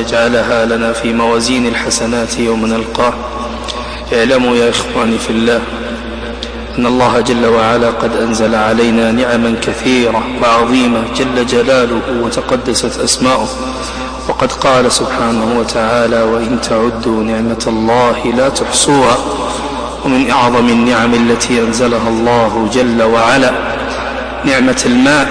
يجعلها لنا في موازين الحسنات يوم نلقاه. اعلموا يا إخواني في الله أن الله جل وعلا قد أنزل علينا نعما كثيرة وعظيمة جل جلاله وتقدست أسماؤه، وقد قال سبحانه وتعالى: وإن تعدوا نعمة الله لا تحصوها. ومن أعظم النعم التي أنزلها الله جل وعلا نعمة الماء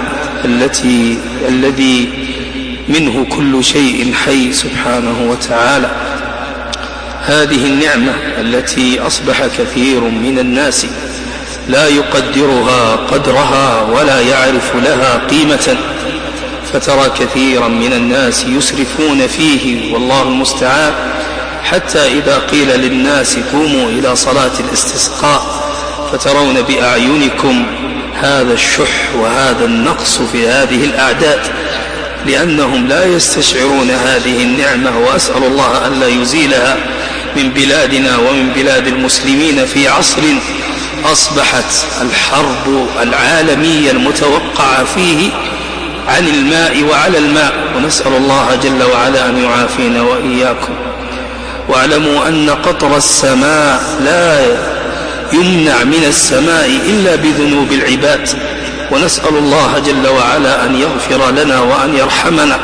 الذي منه كل شيء حي سبحانه وتعالى. هذه النعمة التي أصبح كثير من الناس لا يقدرها قدرها ولا يعرف لها قيمة، فترى كثيرا من الناس يسرفون فيه والله المستعان، حتى إذا قيل للناس قوموا إلى صلاة الاستسقاء فترون بأعينكم هذا الشح وهذا النقص في هذه الأعداد، لأنهم لا يستشعرون هذه النعمة. وأسأل الله أن لا يزيلها من بلادنا ومن بلاد المسلمين في عصر أصبحت الحرب العالمية المتوقعة فيه عن الماء وعلى الماء، ونسأل الله جل وعلا أن يعافينا وإياكم. واعلموا أن قطر السماء لا يمنع من السماء إلا بذنوب العباد، ونسأل الله جل وعلا أن يغفر لنا وأن يرحمنا.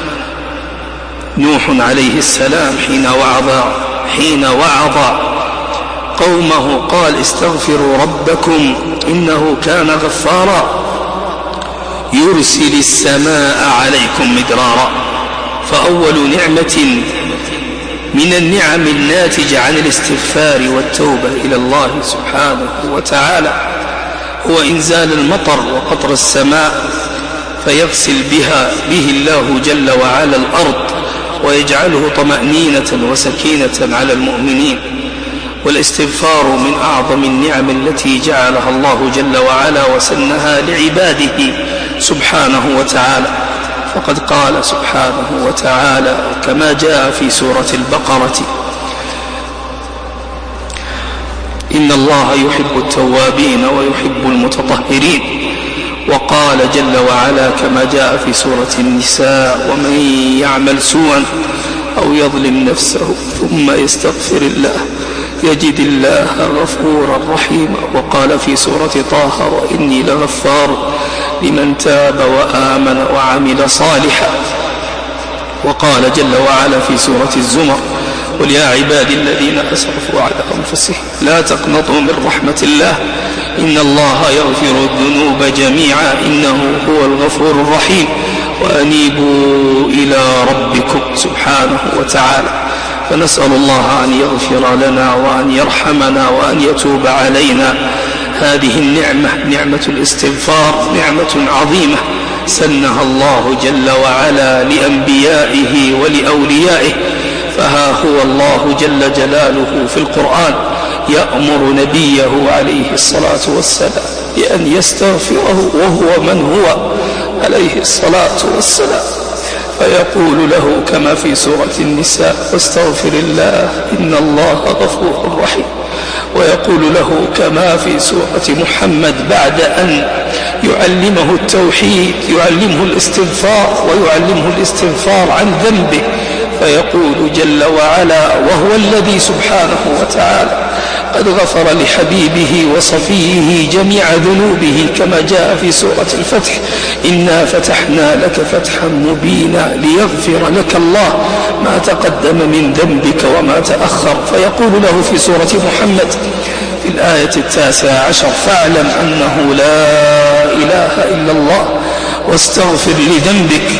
نوح عليه السلام حين وعظ قومه قال: استغفروا ربكم إنه كان غفارا يرسل السماء عليكم مدرارا. فأول نعمة من النعم الناتجة عن الاستغفار والتوبة إلى الله سبحانه وتعالى هو إنزال المطر وقطر السماء، فيغسل به الله جل وعلا الأرض ويجعله طمأنينة وسكينة على المؤمنين. والاستغفار من أعظم النعم التي جعلها الله جل وعلا وسنها لعباده سبحانه وتعالى. فقد قال سبحانه وتعالى كما جاء في سورة البقرة: إن الله يحب التوابين ويحب المتطهرين. وقال جل وعلا كما جاء في سورة النساء: ومن يعمل سوءا أو يظلم نفسه ثم يستغفر الله يجد الله غفورا رحيما. وقال في سورة طه: وإني لغفار لمن تاب وآمن وعمل صالحا. وقال جل وعلا في سورة الزمر: قل يا عبادي الذين أسرفوا على أنفسهم لا تقنطوا من رحمة الله إن الله يغفر الذنوب جميعا إنه هو الغفور الرحيم وأنيبوا إلى ربكم سبحانه وتعالى. فنسأل الله أن يغفر لنا وأن يرحمنا وأن يتوب علينا. هذه النعمة نعمة الاستغفار نعمة عظيمة سنها الله جل وعلا لأنبيائه ولأوليائه. فها هو الله جل جلاله في القرآن يأمر نبيه عليه الصلاة والسلام بأن يستغفره وهو من هو عليه الصلاة والسلام، فيقول له كما في سورة النساء: واستغفر الله إن الله غفور رحيم. ويقول له كما في سورة محمد بعد أن يعلمه التوحيد يعلمه الاستغفار ويعلمه الاستغفار عن ذنبه، فيقول جل وعلا وهو الذي سبحانه وتعالى قد غفر لحبيبه وصفيه جميع ذنوبه كما جاء في سورة الفتح: إنا فتحنا لك فتحا مبينا ليغفر لك الله ما تقدم من ذنبك وما تأخر. فيقول له في سورة محمد في الآية 19: فاعلم أنه لا إله إلا الله واستغفر لذنبك.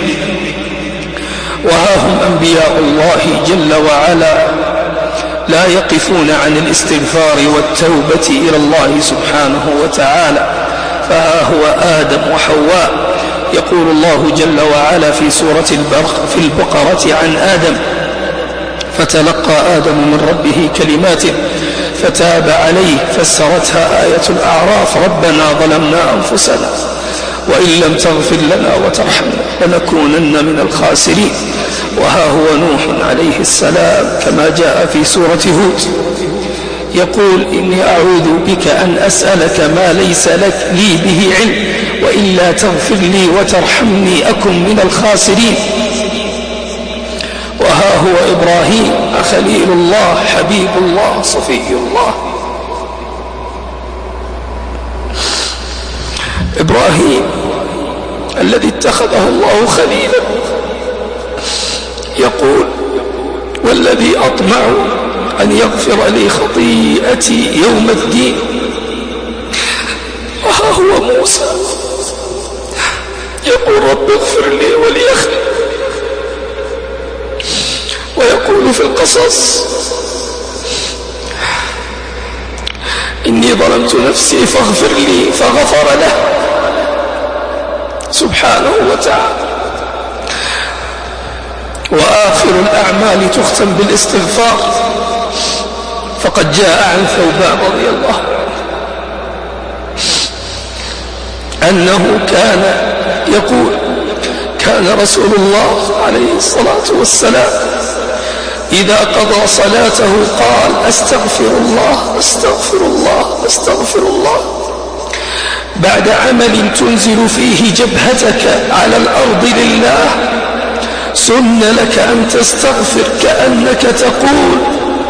وها هم أنبياء الله جل وعلا لا يقفون عن الاستغفار والتوبة إلى الله سبحانه وتعالى. فها هو آدم وحواء، يقول الله جل وعلا في سورة البقرة عن آدم: فتلقى آدم من ربه كلمات فتاب عليه. فسرتها آية الأعراف: ربنا ظلمنا أنفسنا وإن لم تغفر لنا وترحمنا لنكونن من الخاسرين. وها هو نوح عليه السلام كما جاء في سورة هود يقول: إني أعوذ بك أن أسألك ما ليس لك لي به علم وإلا تغفر لي وترحمني أكن من الخاسرين. وها هو إبراهيم خليل الله حبيب الله صفي الله. إبراهيم الذي اتخذه الله خليلا يقول: والذي أطمع أن يغفر لي خطيئتي يوم الدين. وها هو موسى يقول: رب اغفر لي ولأخي، ويقول في القصص: إني ظلمت نفسي فاغفر لي، فغفر له سبحانه وتعالى. وآخر الأعمال تختم بالاستغفار، فقد جاء عن ثوبان رضي الله عنه أنه كان يقول: كان رسول الله عليه الصلاة والسلام إذا قضى صلاته قال: أستغفر الله أستغفر الله أستغفر الله. بعد عمل تنزل فيه جبهتك على الأرض لله سن لك أن تستغفر كأنك تقول: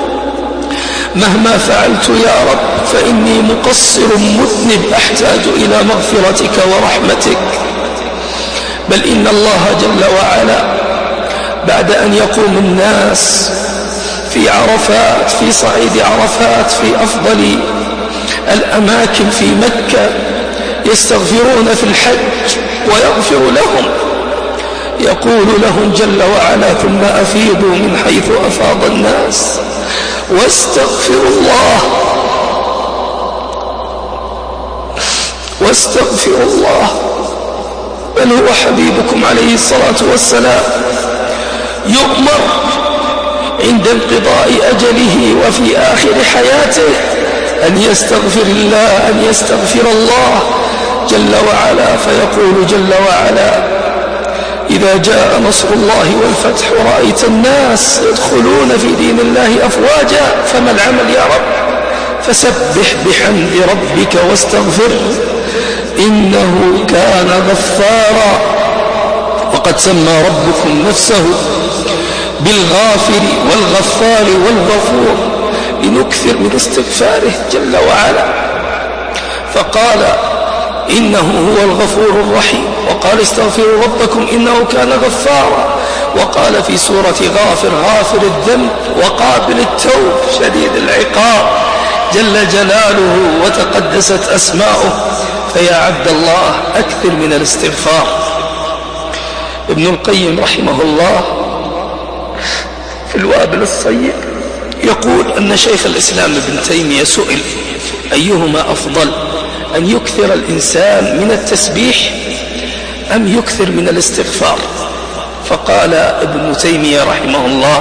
مهما فعلت يا رب فإني مقصر مذنب أحتاج إلى مغفرتك ورحمتك. بل إن الله جل وعلا بعد أن يقوم الناس في عرفات، في صعيد عرفات، في أفضل الأماكن في مكة، يستغفرون في الحج ويغفر لهم، يقول لهم جل وعلا: ثم أفيضوا من حيث أفاض الناس واستغفروا الله واستغفروا الله. بل هو حبيبكم عليه الصلاة والسلام يؤمر عند انقضاء أجله وفي آخر حياته أن يستغفر الله، أن يستغفر الله جل وعلا، فيقول جل وعلا: إذا جاء نصر الله والفتح ورأيت الناس يدخلون في دين الله أفواجا فما العمل يا رب؟ فسبح بحمد ربك واستغفر إنه كان غفارا. وقد سمى ربكم نفسه بالغافر والغفار والغفور لنكثر من استغفاره جل وعلا، فقال: إنه هو الغفور الرحيم، وقال: استغفروا ربكم إنه كان غفارا، وقال في سورة غافر: غافر الذنب وقابل التوب شديد العقاب جل جلاله وتقدست أسماؤه. فيا عبد الله أكثر من الاستغفار. ابن القيم رحمه الله في الوابل الصيب يقول أن شيخ الإسلام ابن تيمية سئل: أيهما أفضل، أن يكثر الإنسان من التسبيح أم يكثر من الاستغفار؟ فقال ابن تيمية رحمه الله: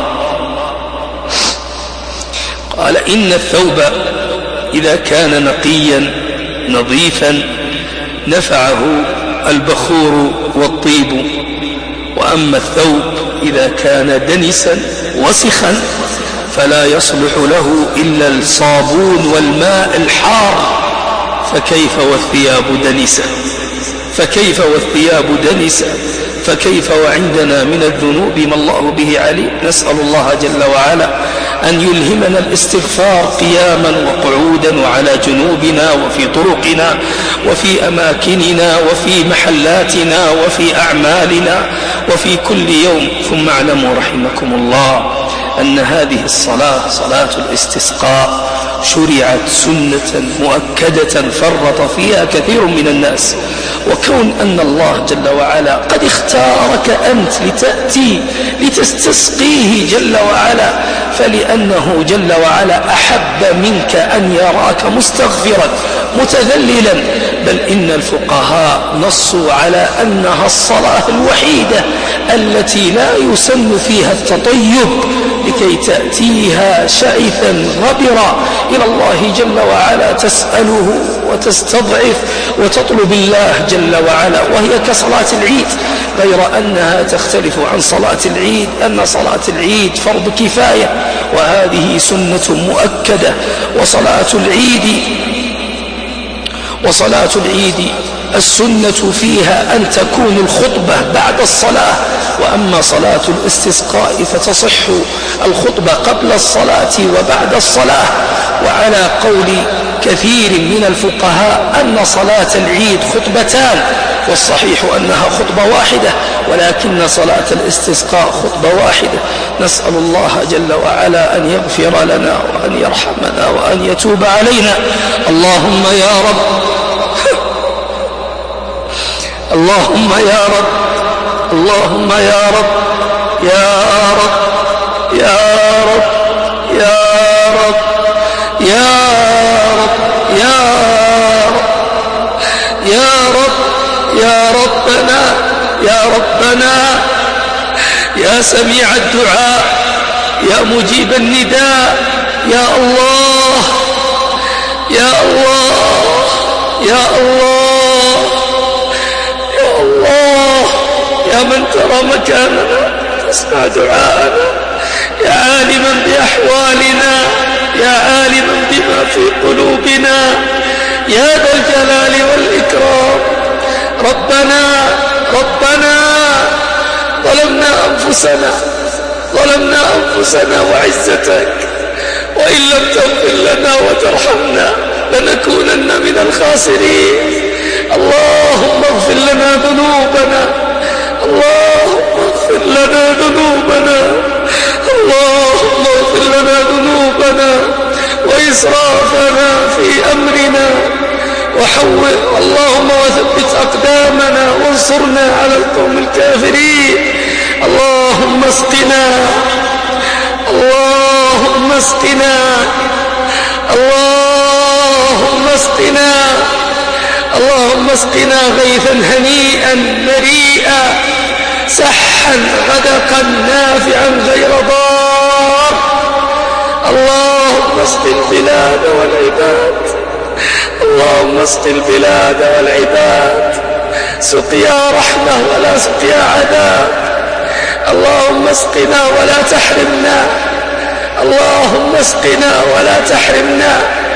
قال: إن الثوب إذا كان نقيا نظيفا نفعه البخور والطيب، وأما الثوب إذا كان دنسا وسخا فلا يصلح له إلا الصابون والماء الحار، فكيف والثياب دنسة، فكيف والثياب دنسة، فكيف وعندنا من الذنوب ما الله به عليم. نسأل الله جل وعلا أن يلهمنا الاستغفار قياما وقعودا وعلى جنوبنا وفي طرقنا وفي أماكننا وفي محلاتنا وفي أعمالنا وفي كل يوم. ثم اعلموا رحمكم الله أن هذه الصلاة صلاة الاستسقاء شرعت سنة مؤكدة فرط فيها كثير من الناس، وكون أن الله جل وعلا قد اختارك أنت لتأتي لتستسقيه جل وعلا فلأنه جل وعلا أحب منك أن يراك مستغفرا متذللا. بل إن الفقهاء نصوا على أنها الصلاة الوحيدة التي لا يسن فيها التطيب لكي تأتيها شعثا غبرا إلى الله جل وعلا تسأله وتستضعف وتطلب الله جل وعلا، وهي كصلاة العيد، غير أنها تختلف عن صلاة العيد أن صلاة العيد فرض كفاية وهذه سنة مؤكدة. وصلاة العيد السنة فيها أن تكون الخطبة بعد الصلاة، وأما صلاة الاستسقاء فتصح الخطبة قبل الصلاة وبعد الصلاة. وعلى قول كثير من الفقهاء أن صلاة العيد خطبتان، والصحيح أنها خطبة واحدة، ولكن صلاة الاستسقاء خطبة واحدة. نسأل الله جل وعلا أن يغفر لنا وأن يرحمنا وأن يتوب علينا. اللهم يا رب، اللهم يا رب، اللهم يا رب، يا رب، يا رب، يا رب، يا رب، يا رب، يا رب، يا ربنا، يا ربنا، يا سميع الدعاء، يا مجيب النداء، يا الله، يا الله، يا الله، يا الله، يا من ترى مكاننا، تسمع دعاءنا، يا عالما بأحوالنا، يا عالما بما في قلوبنا، يا ذا الجلال والإكرام. ربنا ربنا ظلمنا أنفسنا وعزتك، وإن لم تغفر لنا وترحمنا لنكونن من الخاسرين. اللهم اغفر لنا ذنوبنا، اللهم اغفر لنا ذنوبنا، اللهم اغفر لنا ذنوبنا وإسرافنا في أمرنا، اللهم وثبت أقدامنا وانصرنا على القوم الكافرين. اللهم اسقنا، اللهم اسقنا، اللهم اسقنا، اللهم اسقنا غيثا هنيئا مريئا سحا غدقا نافعا غير ضار. اللهم اسق البلاد والعباد، اللهم اسق البلاد والعباد سقيا رحمة ولا سقيا عذاب. اللهم اسقنا ولا تحرمنا، اللهم اسقنا ولا تحرمنا،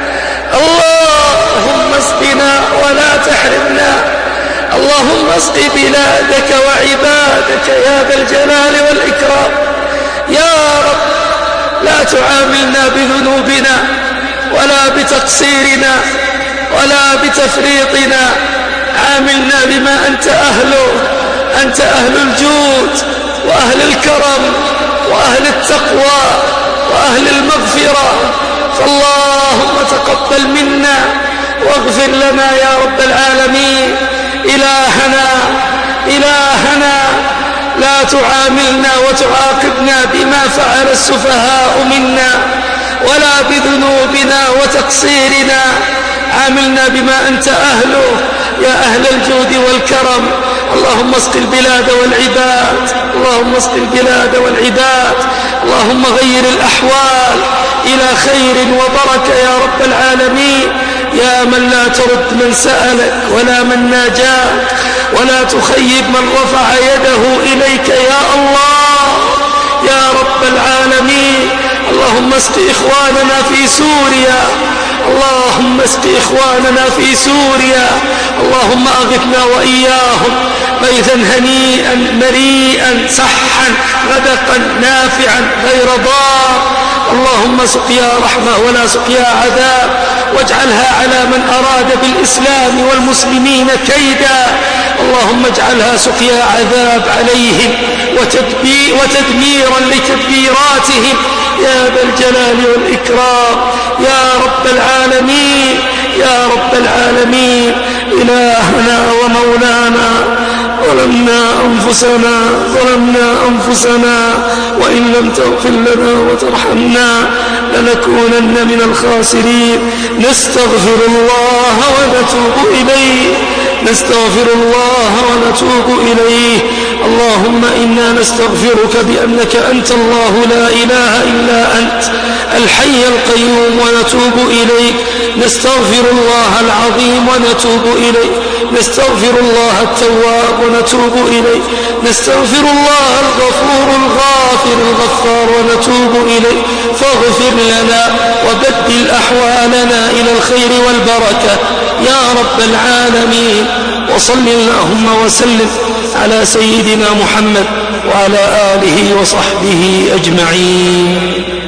اللهم اسقنا ولا تحرمنا. اللهم اسق بلادك وعبادك يا ذا الجلال والإكرام. يا رب لا تعاملنا بذنوبنا ولا بتقصيرنا ولا بتفريطنا، عاملنا بما أنت أهله. أنت أهل الجود وأهل الكرم وأهل التقوى وأهل المغفرة، فاللهم تقبل منا واغفر لنا يا رب العالمين. إلهنا إلهنا لا تعاملنا وتعاقبنا بما فعل السفهاء منا ولا بذنوبنا وتقصيرنا، عاملنا بما أنت أهله يا أهل الجود والكرم. اللهم اسق البلاد والعباد، اللهم اسق البلاد والعباد، اللهم غير الأحوال إلى خير وبركة يا رب العالمين. يا من لا ترد من سألك ولا من ناجاك ولا تخيب من رفع يده إليك يا الله يا رب العالمين. اللهم اسق إخواننا في سوريا، اللهم اسق إخواننا في سوريا، اللهم أغثنا وإياهم غيثا هنيئا مريئا سحا غدقا نافعا غير ضار. اللهم سقيا رحمة ولا سقيا عذاب، واجعلها على من أراد بالإسلام والمسلمين كيدا. اللهم اجعلها سقيا عذاب عليهم وتدميرا لتدبيراتهم يا ذا الجلال والإكرام يا رب العالمين، يا رب العالمين. إلهنا ومولانا ظلمنا أنفسنا وإن لم تغفر لنا وترحمنا لنكونن من الخاسرين. نستغفر الله ونتوب إليه، نستغفر الله ونتوب إليه. اللهم إنا نستغفرك بأنك أنت الله لا إله إلا أنت الحي القيوم ونتوب إليك. نستغفر الله العظيم ونتوب إليه، نستغفر الله التواب ونتوب إليه، نستغفر الله الغفور الغافر الغفار ونتوب إليه. فاغفر لنا وبدل أحوالنا إلى الخير والبركة يا رب العالمين. وصل اللهم وسلم على سيدنا محمد وعلى آله وصحبه أجمعين.